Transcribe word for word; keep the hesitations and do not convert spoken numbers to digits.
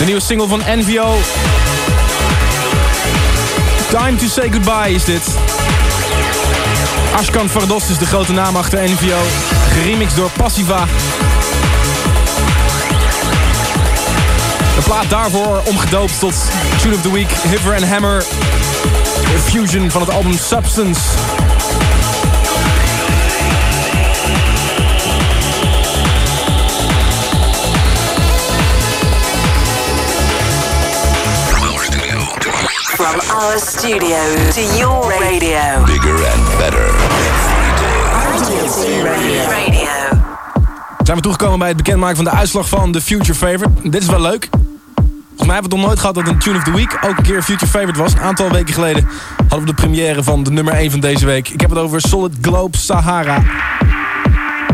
De nieuwe single van N V O. Time to say goodbye is dit. Ashkan Fardos is de grote naam achter N V O. Geremixed door Passiva. De plaat daarvoor omgedoopt tot Tune of the Week, Hiver and Hammer. De fusion van het album Substance. From our studio to your radio. Bigger and better. Radio. Radio. Zijn we toegekomen bij het bekendmaken van de uitslag van de Future Favorite. Dit is wel leuk. Volgens mij hebben we het nog nooit gehad dat een Tune of the Week ook een keer Future Favorite was. Een aantal weken geleden hadden we de première van de nummer één van deze week. Ik heb het over Solid Globe Sahara.